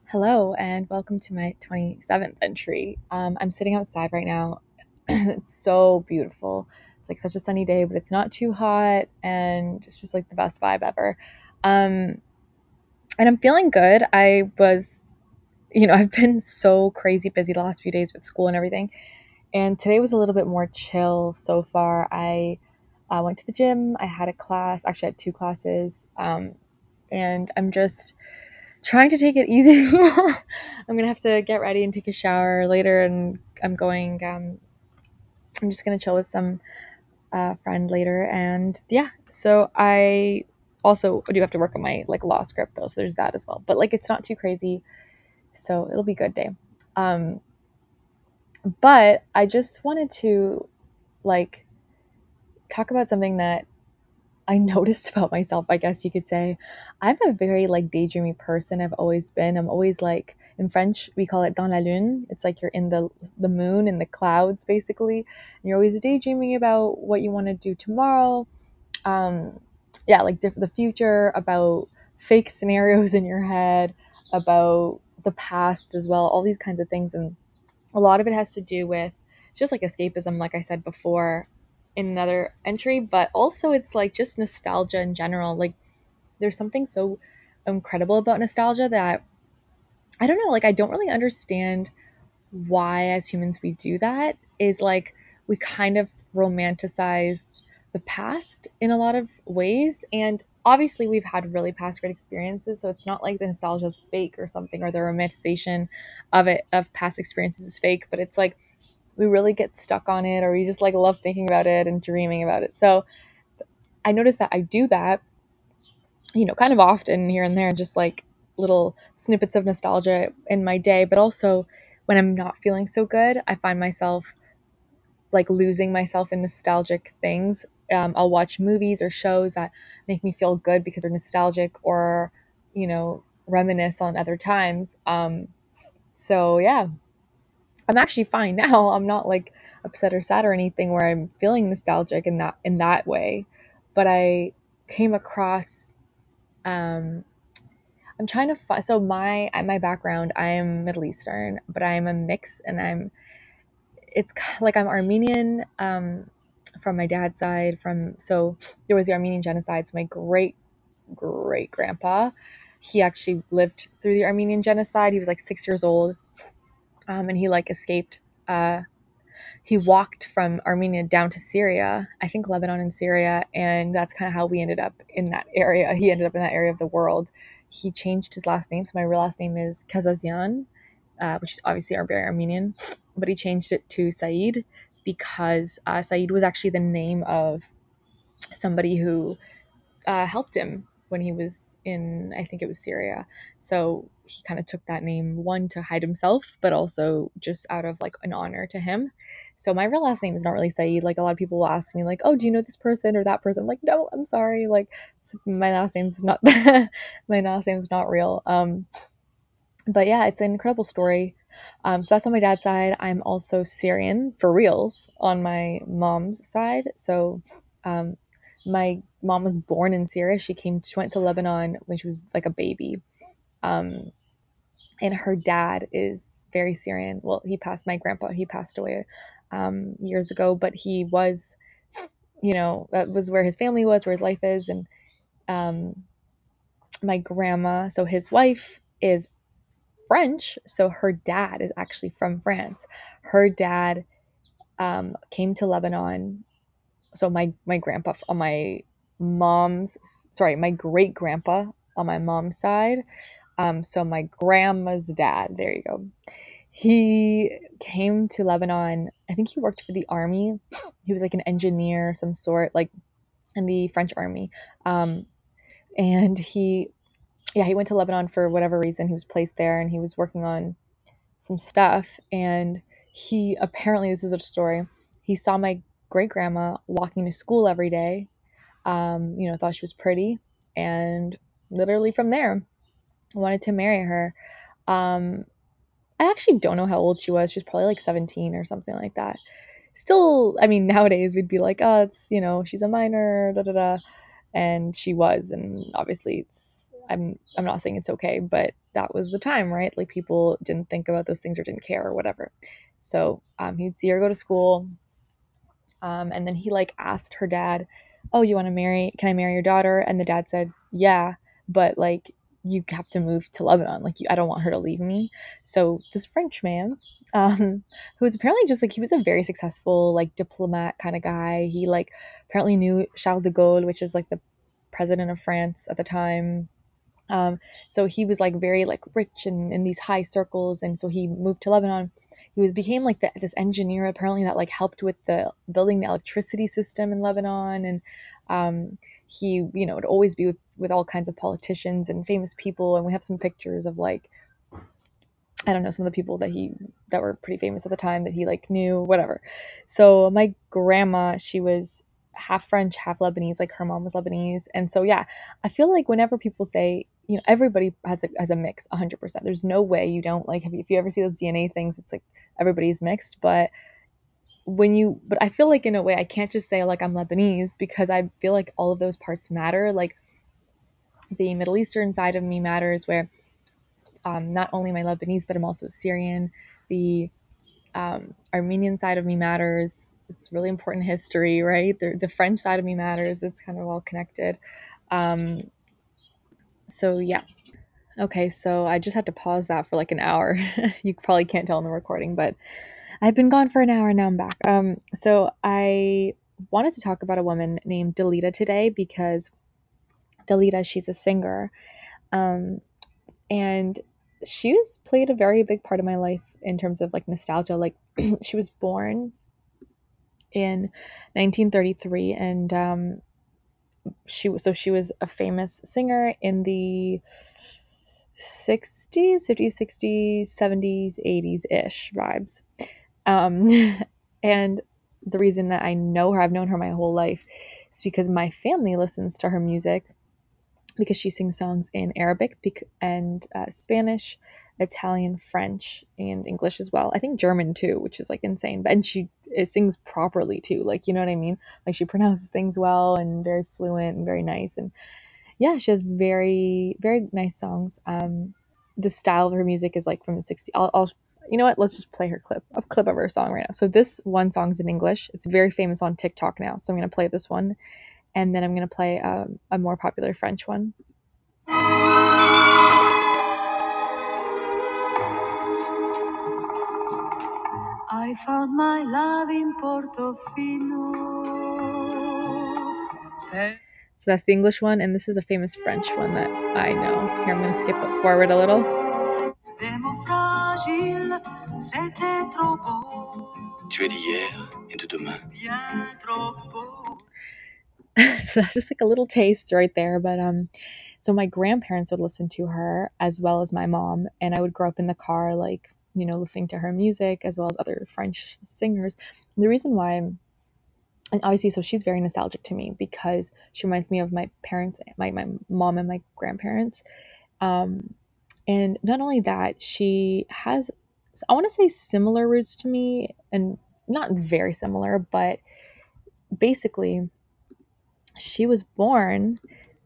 Hello and welcome to my 27th entry. I'm sitting outside right now. It's so beautiful. It's like such a sunny day, but it's not too hot and it's just like the best vibe ever. Um, and I'm feeling good. I've been so crazy busy the last few days with school and everything. And today was a little bit more chill so far. I went to the gym. I had a class, actually, I had two classes. And I'm just trying to take it easy. I'm gonna have to get ready and take a shower later, and I'm going. I'm just gonna chill with some friend later, and yeah. So I also do have to work on my like law script though, so there's that as well. But like it's not too crazy, so it'll be a good day. Um, but I just wanted to like talk about something that I noticed about myself, I guess you could say. I'm a very like daydreamy person. I've always been. I'm always like in French we call it dans la lune. It's like you're in the moon in the clouds basically. And you're always daydreaming about what you want to do tomorrow. Um yeah, like the future, about fake scenarios in your head, about the past as well, all these kinds of things. And a lot of it has to do with it's just like escapism, like I said before in another entry, but also it's like just nostalgia in general. Like there's something so incredible about nostalgia that I don't know, like I don't really understand why as humans we do that. Is like we kind of romanticize the past in a lot of ways, and obviously we've had really past great experiences, so it's not like the nostalgia is fake or something, or the romanticization of past experiences is fake, but it's like we really get stuck on it, or we just like love thinking about it and dreaming about it. So I noticed that I do that, kind of often here and there, just like little snippets of nostalgia in my day. But also when I'm not feeling so good, I find myself like losing myself in nostalgic things. I'll watch movies or shows that make me feel good because they're nostalgic, or, reminisce on other times. So yeah, I'm actually fine now. I'm not like upset or sad or anything where I'm feeling nostalgic in that way. But I came across um I'm trying to find, so my background, I am Middle Eastern, but I'm a mix, and like I'm Armenian, from my dad's side. From So there was the Armenian genocide. So my great great grandpa, he actually lived through the Armenian genocide. He was like 6 years old, and he like escaped. He walked from Armenia down to Syria, I think Lebanon and Syria, and that's kind of how we ended up in that area. He ended up in that area of the world. He changed his last name, so my real last name is Kazazian, which is obviously very Armenian, but he changed it to Said because Said was actually the name of somebody who helped him when he was in, I think it was Syria. So he kind of took that name, one, to hide himself, but also just out of like an honor to him. So my real last name is not really Saeed. Like a lot of people will ask me, like, "Oh, do you know this person or that person?" I'm like, no, I'm sorry. Like my last name's not my last name's not real. But yeah, it's an incredible story. So that's on my dad's side. I'm also Syrian for reals on my mom's side. So um, my mom was born in Syria. She went to Lebanon when she was like a baby. Um, and her dad is very Syrian. Well, my grandpa, he passed away years ago, but he was, that was where his family was, where his life is. And um, my grandma, so his wife is French, so her dad is actually from France. Her dad came to Lebanon. So my grandpa on my mom's, sorry, my great grandpa on my mom's side. So my grandma's dad. There you go. He came to Lebanon. I think he worked for the army. He was like an engineer, some sort, like in the French army. Um, and he went to Lebanon for whatever reason. He was placed there, and he was working on some stuff, and he apparently, this is a story, he saw my great grandma walking to school every day. Thought she was pretty, and literally from there wanted to marry her. um I actually don't know how old she was. She was probably like 17 or something like that. Still, I mean, nowadays we'd be like, oh, it's, she's a minor, da da da. And she was, and obviously I'm not saying it's okay, but that was the time, right? Like people didn't think about those things or didn't care or whatever. So he'd see her go to school, and then he like asked her dad, "Oh, you want to marry? Can I marry your daughter?" And the dad said, "Yeah, but like you have to move to Lebanon. Like I don't want her to leave me." So this French man, who was apparently just like he was a very successful like diplomat kind of guy. He like apparently knew Charles de Gaulle, which is like the president of France at the time. So he was like very like rich and in these high circles, and so he moved to Lebanon. He was became like this engineer apparently that like helped with the building the electricity system in Lebanon, and he would always be with all kinds of politicians and famous people, and we have some pictures of like I don't know, some of the people that were pretty famous at the time that he like knew, whatever. So my grandma, she was half French, half Lebanese, like her mom was Lebanese. And so yeah, I feel like whenever people say, everybody has a mix 100%. There's no way you don't like if you ever see those DNA things, it's like everybody's mixed, but I feel like in a way I can't just say like I'm Lebanese because I feel like all of those parts matter. Like the Middle Eastern side of me matters where not only am I Lebanese, but I'm also Syrian. The Armenian side of me matters. It's really important history, right? The French side of me matters. It's kind of all connected. Um, so yeah. Okay, so I just had to pause that for like an hour. You probably can't tell in the recording, but I've been gone for an hour and now I'm back. So I wanted to talk about a woman named Dalida today because Dalida, she's a singer. Um, and she's played a very big part of my life in terms of like nostalgia. Like she was born in 1933, and she was a famous singer in the 60s, 50s, 60s, 70s, 80s ish vibes. Um, and the reason that I know her, I've known her my whole life, is because my family listens to her music because she sings songs in Arabic and Spanish, Italian, French, and English as well. I think German too, which is like insane. But and she sings properly too, like you know what I mean. Like she pronounces things well and very fluent and very nice. And yeah, she has very very nice songs. The style of her music is like from the 60s. I'll you know what? Let's just play a clip of her song right now. So this one song's in English. It's very famous on TikTok now. So I'm gonna play this one, and then I'm gonna play a more popular French one. I found my love in Portofino. So that's the English one, and this is a famous French one that I know. Here, I'm going to skip it forward a little. Tu es d'hier et de demain. So that's just like a little taste right there. But so my grandparents would listen to her as well as my mom, and I would grow up in the car, like listening to her music as well as other French singers. And the reason why, and obviously, so she's very nostalgic to me because she reminds me of my parents, my mom and my grandparents. Um, and not only that, she has, I want to say, similar roots to me, and not very similar, but basically she was born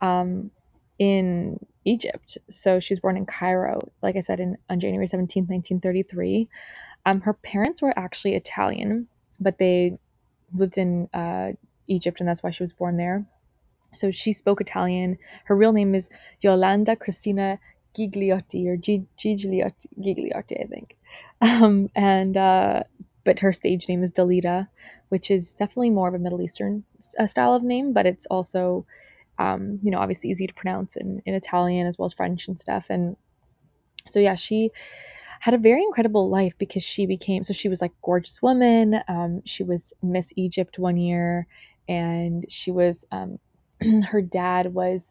in Egypt. So she was born in Cairo, like I said, on January 17th, 1933. Her parents were actually Italian, but they lived in Egypt, and that's why she was born there. So she spoke Italian. Her real name is Yolanda Cristina Gigliotti, or Gigliotti, I think. And but her stage name is Dalida, which is definitely more of a Middle Eastern style of name, but it's also, obviously easy to pronounce in Italian as well as French and stuff. And so yeah, she had a very incredible life because she was like gorgeous woman. She was Miss Egypt one year, and she was her dad was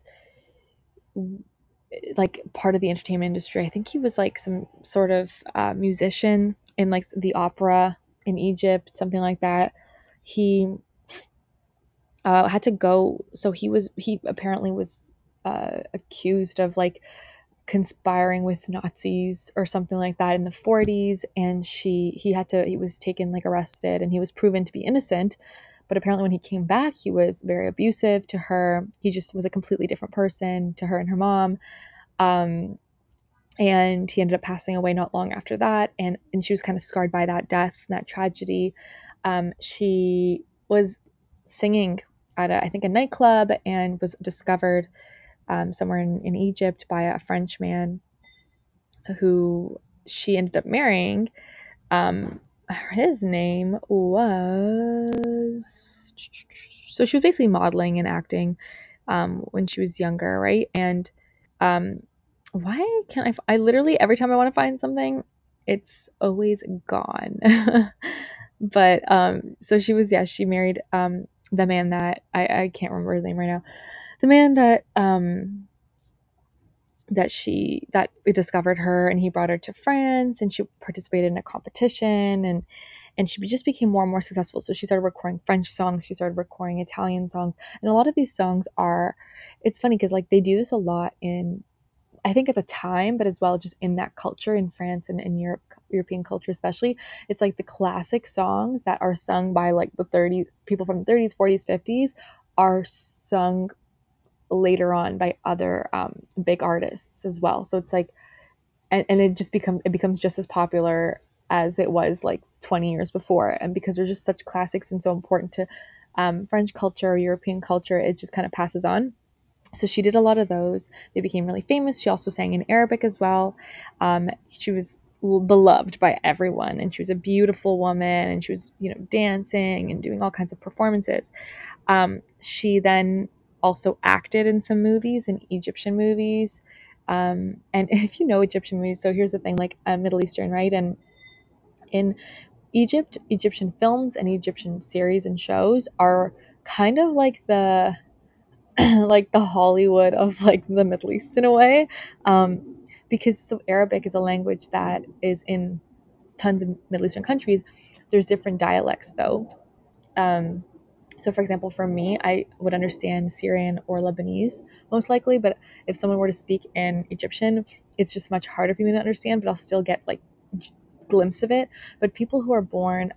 like part of the entertainment industry. I think he was like some sort of musician in like the opera in Egypt, something like that. He had to go. So he apparently was accused of like conspiring with Nazis or something like that in the 40s, and he was taken, like arrested, and he was proven to be innocent. But apparently when he came back, he was very abusive to her. He just was a completely different person to her and her mom. um and he ended up passing away not long after that. And she was kind of scarred by that death and that tragedy. She was singing at I think a nightclub, and was discovered somewhere in Egypt by a French man who she ended up marrying. His name was, so she was basically modeling and acting when she was younger, right? And um, why can't I literally, every time I want to find something, it's always gone. But so she was, yeah, she married the man that I can't remember his name right now. The man that we discovered her, and he brought her to France, and she participated in a competition, and she just became more and more successful. So she started recording French songs, she started recording Italian songs, and a lot of these songs are, it's funny because like they do this a lot in, I think at the time, but as well just in that culture in France and in European culture especially, it's like the classic songs that are sung by like the 30 people from the 30s, 40s, 50s are sung later on by other big artists as well. So it's like, and it becomes just as popular as it was like 20 years before. And because they're just such classics and so important to French culture or European culture, it just kind of passes on. So she did a lot of those. They became really famous. She also sang in Arabic as well. She was beloved by everyone, and she was a beautiful woman, and she was, dancing and doing all kinds of performances. She then also acted in some movies, in Egyptian movies. And if you know Egyptian movies, so here's the thing, like Middle Eastern, right? And in Egypt, Egyptian films and Egyptian series and shows are kind of like the like the Hollywood of like the Middle East in a way. Because so Arabic is a language that is in tons of Middle Eastern countries. There's different dialects though. Um, so, for example, for me, I would understand Syrian or Lebanese most likely, but if someone were to speak in Egyptian, it's just much harder for me to understand, but I'll still get like glimpse of it. But people who are born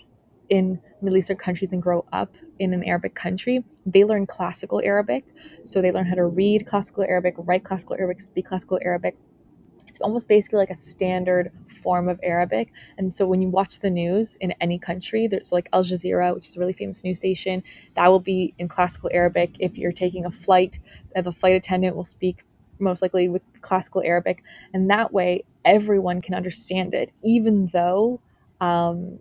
in Middle Eastern countries and grow up in an Arabic country, they learn classical Arabic. So they learn how to read classical Arabic, write classical Arabic, speak classical Arabic. It's almost basically like a standard form of Arabic. And so when you watch the news in any country, there's like Al Jazeera, which is a really famous news station, that will be in classical Arabic. If you're taking a flight, if a flight attendant will speak most likely with classical Arabic. And that way, everyone can understand it, um,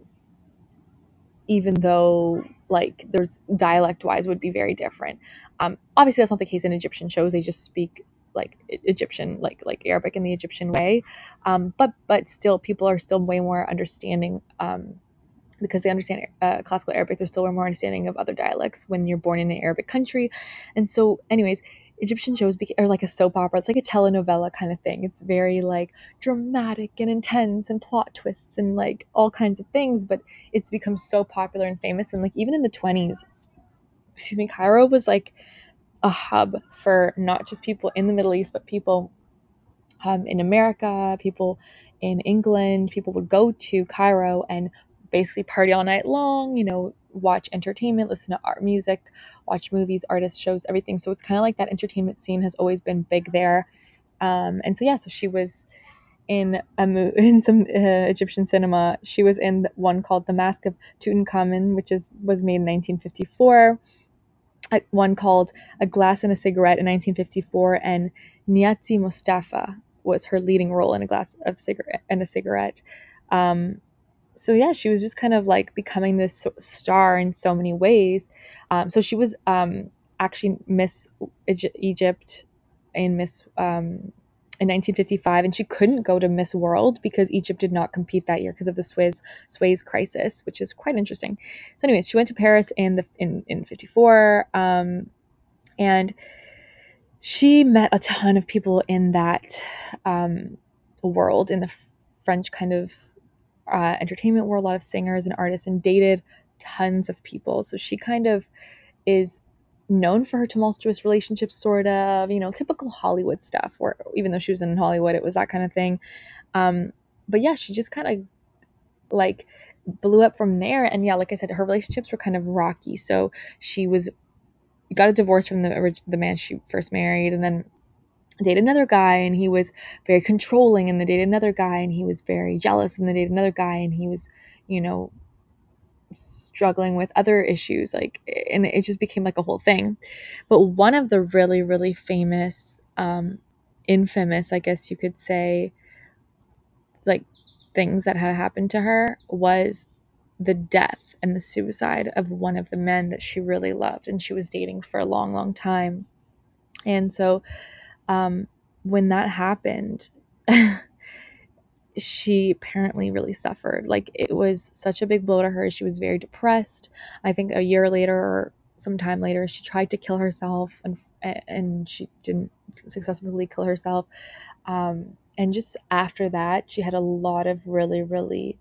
even though like there's dialect wise would be very different. Obviously, that's not the case in Egyptian shows. They just speak like Egyptian, like Arabic in the Egyptian way. But still, people are still way more understanding. Because they understand classical Arabic, there's still way more understanding of other dialects when you're born in an Arabic country. And so, anyways, Egyptian shows are like a soap opera. It's like a telenovela kind of thing. It's very like dramatic and intense and plot twists and like all kinds of things. But it's become so popular and famous. And like even in the 20s, excuse me, Cairo was like a hub for not just people in the Middle East, but people in America, people in England. People would go to Cairo and basically party all night long, watch entertainment, listen to art music, watch movies, artist shows, everything. So it's kind of like that entertainment scene has always been big there. And so, yeah, so she was in some Egyptian cinema. She was in one called The Mask of Tutankhamun, which was made in 1954. One called A Glass and a Cigarette in 1954, and Niazi Mustafa was her leading role in A Glass of Cigarette and a Cigarette. Um, so yeah, she was just kind of like becoming this star in so many ways. So she was actually Miss Egypt and Miss in 1955, and she couldn't go to Miss World because Egypt did not compete that year because of the Suez crisis, which is quite interesting. So, anyways, she went to Paris in 54, and she met a ton of people in that world, in the French kind of entertainment world, a lot of singers and artists, and dated tons of people. So she kind of is known for her tumultuous relationships, sort of, typical Hollywood stuff, or even though she was in Hollywood, it was that kind of thing. Um, but yeah, she just kind of like blew up from there. And yeah, like I said, her relationships were kind of rocky. So she got a divorce from the man she first married, and then dated another guy and he was very controlling, and they dated another guy and he was very jealous, and they dated another guy and he was, you know, struggling with other issues, like, and it just became like a whole thing. But one of the really, really famous, infamous, I guess you could say, like, things that had happened to her was the death and the suicide of one of the men that she really loved and she was dating for a long, long time. And so, um, when that happened, she apparently really suffered. Like, it was such a big blow to her. She was very depressed. I think a year later or sometime later, she tried to kill herself, and she didn't successfully kill herself. And just after that, she had a lot of really, really,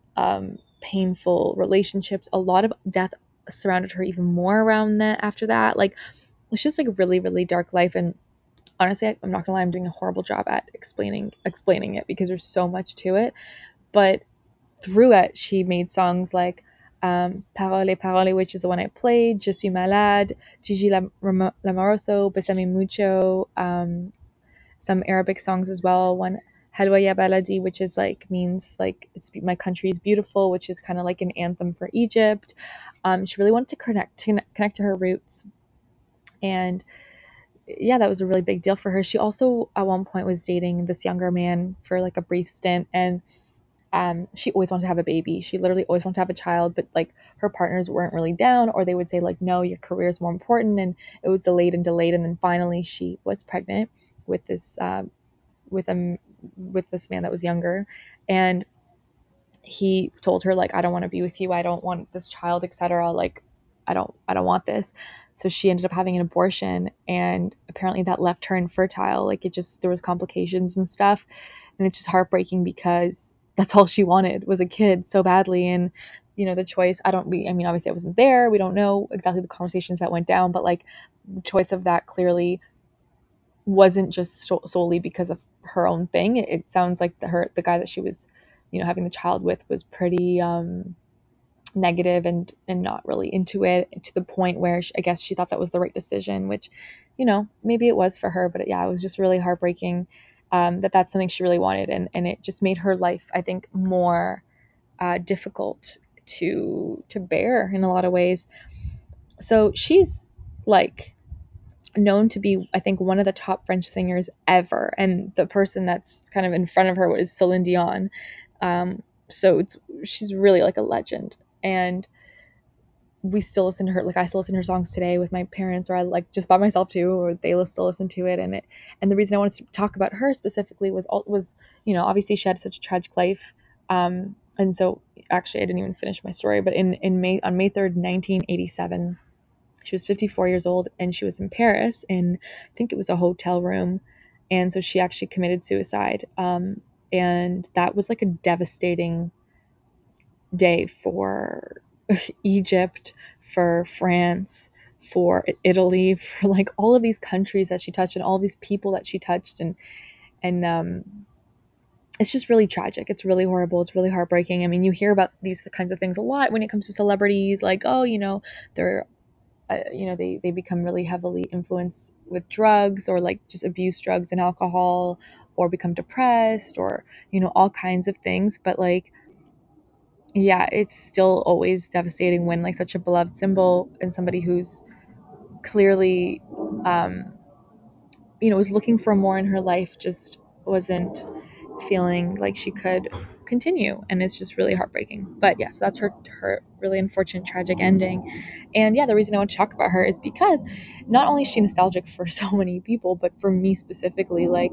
painful relationships. A lot of death surrounded her even more around that after that. Like, it's just like a really, really dark life. And honestly, I'm not gonna lie, I'm doing a horrible job at explaining it because there's so much to it. But through it, she made songs like, Parole Parole, which is the one I played, Je suis malade, Gigi Lamoroso, Besame Mucho, some Arabic songs as well. One, Halwa Ya Baladi, which is like, means like, it's my country is beautiful, which is kind of like an anthem for Egypt. She really wanted to connect to her roots, and yeah, that was a really big deal for her. She also at one point was dating this younger man for like a brief stint, and she always wanted to have a baby. She literally always wanted to have a child, but like her partners weren't really down, or they would say like, no, your career is more important. And it was delayed and delayed. And then finally she was pregnant with this, with a, with this man that was younger. And he told her like, I don't want to be with you. I don't want this child, etc. Like, I don't want this. So she ended up having an abortion, and apparently that left her infertile. Like, it just, there was complications and stuff. And it's just heartbreaking because that's all she wanted was a kid so badly. And the choice, I mean, obviously I wasn't there. We don't know exactly the conversations that went down, but like, the choice of that clearly wasn't just solely because of her own thing. It sounds like the guy that she was, having the child with was pretty, negative and not really into it, to the point where I guess she thought that was the right decision, which, maybe it was for her. But yeah, it was just really heartbreaking, that that's something she really wanted, and it just made her life, I think, more, difficult to bear in a lot of ways. So she's like known to be, I think, one of the top French singers ever, and the person that's kind of in front of her was Celine Dion. So she's really like a legend, and we still listen to her. Like, I still listen to her songs today with my parents, or I like just by myself too, or they still listen to it. And the reason I wanted to talk about her specifically was obviously she had such a tragic life. And so actually I didn't even finish my story, but in May on May 3rd, 1987, she was 54 years old, and she was in Paris, and I think it was a hotel room. And so she actually committed suicide. And that was like a devastating day for Egypt, for France, for Italy, for like all of these countries that she touched, and all these people that she touched. And it's just really tragic. It's really horrible. It's really heartbreaking. I mean, you hear about these kinds of things a lot when it comes to celebrities, like, oh, they're they become really heavily influenced with drugs, or like just abuse drugs and alcohol, or become depressed, or all kinds of things. But like, yeah, it's still always devastating when like such a beloved symbol, and somebody who's clearly, um was looking for more in her life, just wasn't feeling like she could continue. And it's just really heartbreaking. But yeah, so that's her really unfortunate tragic ending. And yeah, the reason I want to talk about her is because not only is she nostalgic for so many people, but for me specifically, like,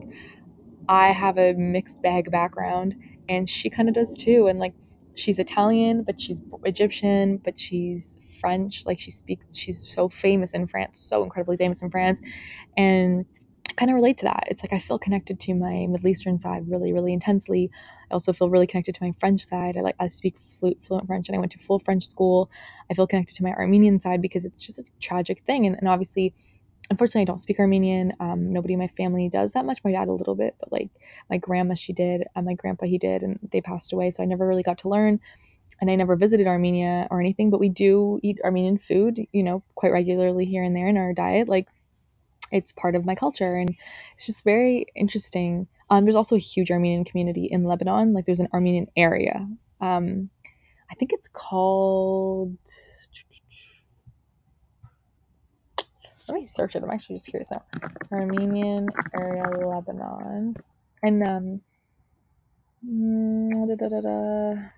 I have a mixed bag background, and she kind of does too. And like, she's Italian, but she's Egyptian, but she's French. Like, she's so famous in France, so incredibly famous in France. And I kind of relate to that. It's like, I feel connected to my Middle Eastern side really, really intensely. I also feel really connected to my French side. I speak fluent French, and I went to full French school. I feel connected to my Armenian side because it's just a tragic thing. And obviously, unfortunately, I don't speak Armenian. Nobody in my family does that much. My dad a little bit, but like my grandma, she did. My grandpa, he did, and they passed away. So I never really got to learn, and I never visited Armenia or anything. But we do eat Armenian food, quite regularly here and there in our diet. Like, it's part of my culture, and it's just very interesting. There's also a huge Armenian community in Lebanon. Like there's an Armenian area. Um, I think it's called. Let me search it. I'm actually just curious now. Armenian area, Lebanon, and da, da, da, da.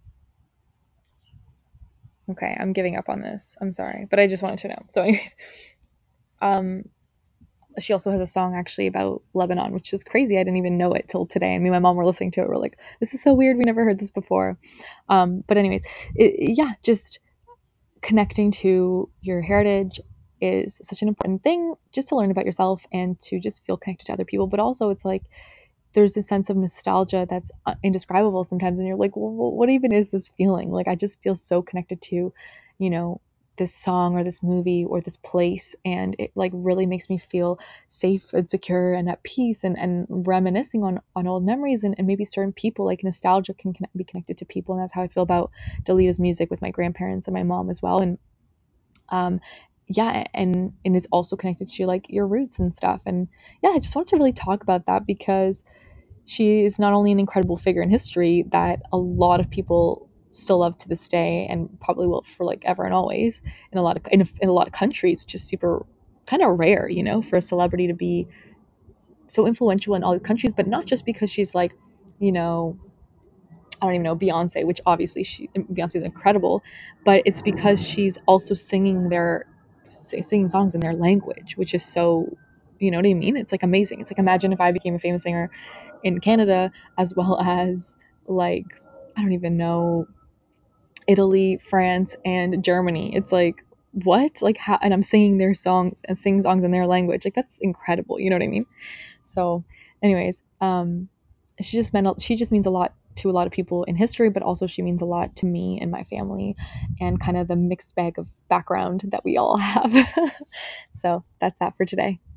Okay, I'm giving up on this. I'm sorry, but I just wanted to know. So, anyways, um, she also has a song actually about Lebanon, which is crazy. I didn't even know it till today. And me and my mom were listening to it. We're like, this is so weird. We never heard this before. But anyways, yeah, just connecting to your heritage is such an important thing just to learn about yourself and to just feel connected to other people. But also, it's like there's a sense of nostalgia that's indescribable sometimes, and you're like, well, what even is this feeling? Like I just feel so connected to, you know, this song or this movie or this place, and it like really makes me feel safe and secure and at peace, and reminiscing on old memories, and maybe certain people. Like nostalgia can be connected to people, and that's how I feel about Dalita's music with my grandparents and my mom as well. And um yeah, and it's also connected to like your roots and stuff. And yeah, I just wanted to really talk about that because she is not only an incredible figure in history that a lot of people still love to this day and probably will for like ever and always in a lot of countries, which is super kind of rare, you know, for a celebrity to be so influential in all the countries, but not just because she's like, you know, I don't even know, Beyonce, which obviously Beyonce is incredible, but it's because she's also singing songs in their language, which is so, you know what I mean? It's like amazing. It's like imagine if I became a famous singer in Canada as well as like I don't even know, Italy, France, and Germany. It's like what? Like how? And I'm singing their songs and singing songs in their language. Like that's incredible. You know what I mean? So, anyways, she just means a lot to a lot of people in history, but also she means a lot to me and my family, and kind of the mixed bag of background that we all have. So that's that for today.